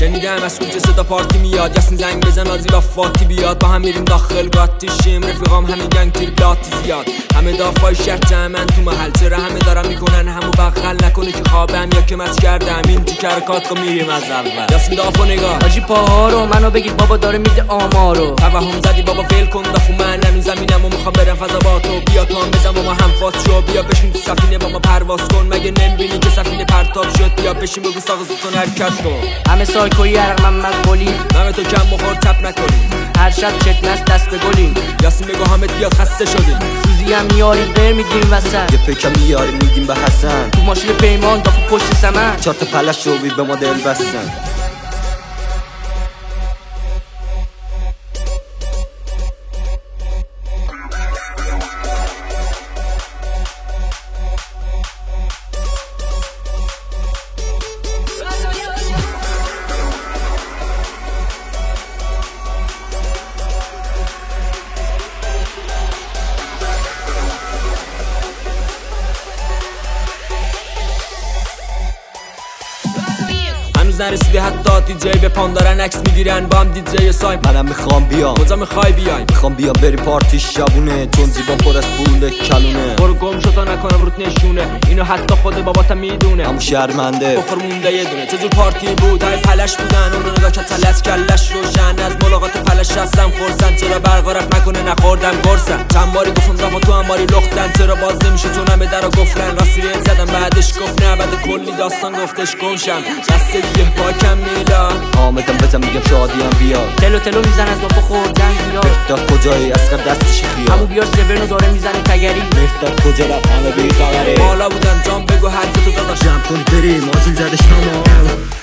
شنیدم از کوچه صدا پارتی میاد، یاسین زنگ بزن آزیلا فاتی بیاد، با هم میریم داخل گاتی شیم، رفیقام همین گنگ تیر بلاتی زیاد، همه دافای شهر جمعن تو محل، چرا همه دارن میکنن همو بغل، نکنه که خوابم یا که مس کردم، این تو کرکات که میریم از اول. یاسین دافو نگاه حاجی پاها رو منو بگید بابا داره میده آمارو، توهم زدی بابا ول کن دافو، من هنوز زمینم و میخوام برم فضا با تو، بیا تو هم بزن با ما هم فاز شو، بیا بشین تو سفینه با ما پرواز کن، مگه نمیبینی که سفینه پرتاب شد، بیا بشین بگو ساق زودتون حرکت کن، همه سایکویی عرق من مقبولی، همه تو کم بخور تپ نکنی، هر شب چت نست دست به گلیم، یاسین بگو حامد بیاد خسته شدیم، سوزی هم میاریم بر میگیم وسط، یه پیکم میاریم میگیم به حسن، تو ماشین پیمان دافو پشت سمن، چهار تا پلش رو به ما دل بستن. نرسیده حتی دیجی به پام دارن عکس میگیرن با هم دیجی سایم، منم میخوام بیام. کجا میخوای بیای؟ میخوام بیام بری پارتی شبونه، چون زیبان پر از پول کلونه، برو گم شو تا نکنم روت نشونه، اینو حتی خود باباتم میدونه، همون شرمنده بخور مونده یه دونه. چجور پارتی بود های پلش بودن، اون رو نگاه که تلت کلش روشن، از ملاقات پلش هستم خورسن، چرا برقرف نکنه نخوردم گرسم، چند باری گفتم دفعه تو هم باری لختن، چرا باز نمیشه چون همه در رو گفرن، راستی ریل زدم بعدش گفت نه، بعد کلی داستان گفتش گمشم، دست دیگه پاکم میلان، آمدم بزن میگم شادیم بیاد، تلو تلو میزن از دافو خوردن زیاد، مهداد کجایی از قبل دستش خیاد، همو بیار سورنو داره میزنه تگری، مهداد کجا رفت همه بی خبره، بالا بودن جام بگو حرفتو داداش، جمع کنید بریم آجیل زدش تمام.